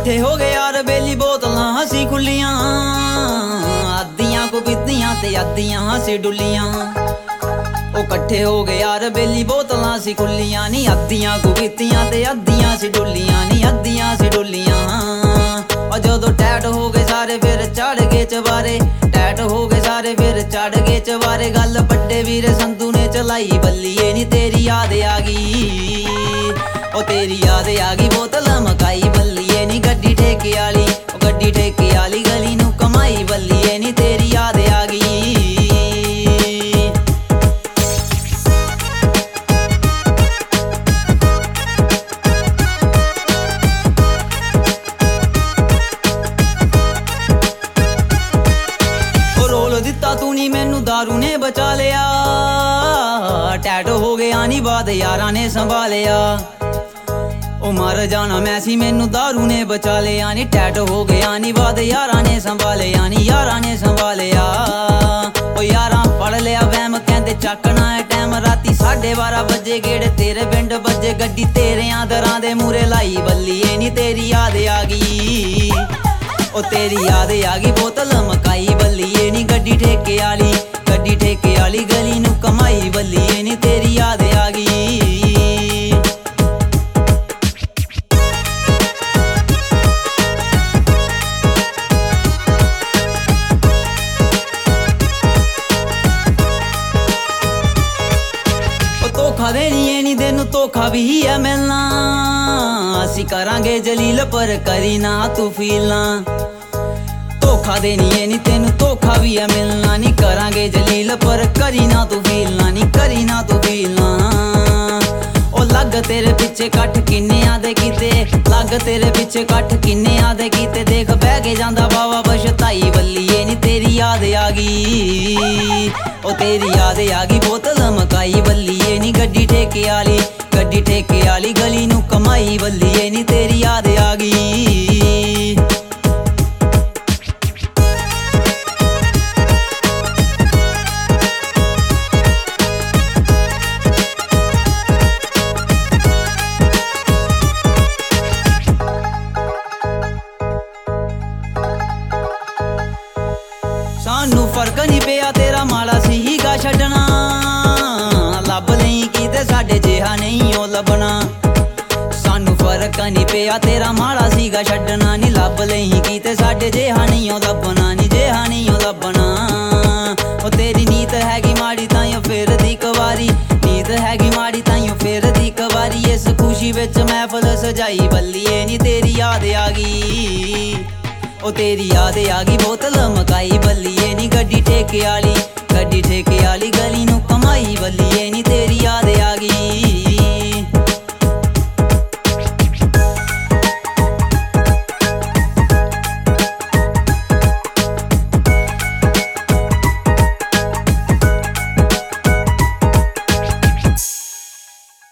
कट्ठे हो गए यार बेली बोतलां हसी खुलियां, अद्धियां को पीतियां ते अद्धियां हसी डुलियां। ओ कट्ठे हो गए यार बेली बोतलां सी खुलियां नी, अद्धियां को पीतियां ते अद्धियां सी डुलियां नी, अद्धियां सी डुलियां। और जदों टैट हो गए सारे फिर चढ़ गए चबारे, टैट हो गए सारे फिर चढ़ गए चबारे। गल बड़े वीर संधू ने चलाई बल्लिए नी तेरी याद आ गई, ओ तेरी याद आ गई बोतल मकाई बल्लिए नी गड्डी ठेके आली, ओ गड्डी ठेके आली गली नू कमाई बल्लिए नी तेरी याद आ गई। रोल दिता तू नी मैनू दारू ने बचा लिया, टैट हो गया नी बाद यारां ने संभालिया। ओ मर जाना मैं सी मैनू दारू ने बचा लिया नी, टैट हो गया नी बाद यारां ने संभालिया नी, यारां ने संभालिया। ओ यारां फड़ लिया वैम कहंदे चकना है टैम, राती 12:30 बजे गेड़ तेरे पिंड बजे, गड्डी तेरे दरां दे मूरे लाई बल्लिए नी तेरी याद आ गई, ओ तेरी याद आ गई बोतल मकाई बल्लिए नी गड्डी ठेके आली, गड्डी ठेके आली गली नू कमाई बल्लिए नी तेरी याद आ गई। धोखा देनी है नी तेनू धोखा भी है मिलना, असी करांगे जलील पर करी ना तू फीलना। धोखा देनी है नी तेनू धोखा भी है मिलना नी, करांगे जलील पर करी ना तू फीलना नी, करी ना तू फीलना। ओ लग तेरे पिछे कट किन्ने आदे कीते, लग तेरे पिछे कट किन्ने आदे कीते, देख बह के जांदा बावा पछताई बल्लिए नी तेरी याद आ गई, ओ तेरी याद आ गई बोतल मकाई बल्लिए नी गड्डी ठेके आली, गड्डी ठेके आली गली नू कमाई बल्लिए नी तेरी याद आ गई। सानू फर्क नहीं पिया तेरा माड़ा सीगा छड्डना, लभ नहीं कीते साडे जिहा नहीं ओ लभना। सानू फर्क नहीं पिया तेरा माड़ा सीगा छड्डना नी, लभ नहीं कीते साडे जिहा नहीं ओ लभना नी, जिहा नहीं ओ लभना। ओ तेरी नीत हैगी माड़ी ताइयों फिर दी कवारी, नीत हैगी माड़ी ताइयों फिर दी कवारी। इस खुशी विच महफल सजाई बल्लिए नी तेरी याद आ गई, ओ तेरी याद आ गई बोतल मकाई बल्लिए नी गड्डी ठेके आली, गड्डी ठेके आली गली नू कमाई बल्लिए नी।